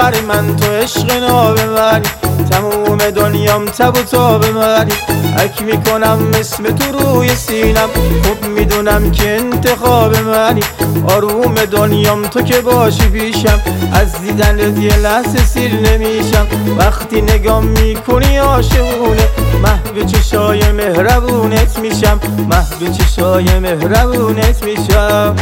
ببری، من تو عشق ناببری، تموم دنیام تب و تاب ببری. حک میکنم اسم تو روی سینم، خوب میدونم که انتخاب منی. آروم دنیام تو که باشی پیشم، از دیدن یه لحظه سیر نمیشم. وقتی نگام میکنی عاشقونه، محو چشای مهربونت میشم، محو چشای مهربونت میشم.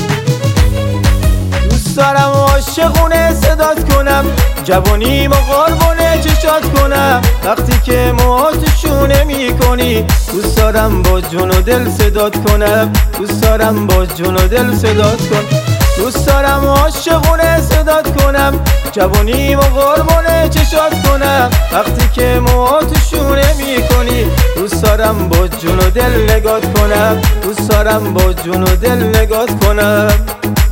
دوست دارم عاشقونه صدات کنم، جوانی با قربونه چشات کنم. وقتی که موهاتشونه میکنی، دوست دارم با جون و دل صدات کنم، دوست دارم با جون و دل صدات کنم. دوست دارم عاشقونه صدات کنم، جوانی با قربونه چشات کنم. وقتی که موهاتشونه میکنی، دوست دارم با جون و دل نگات کنم، دوست دارم با جون و دل نگات کنم.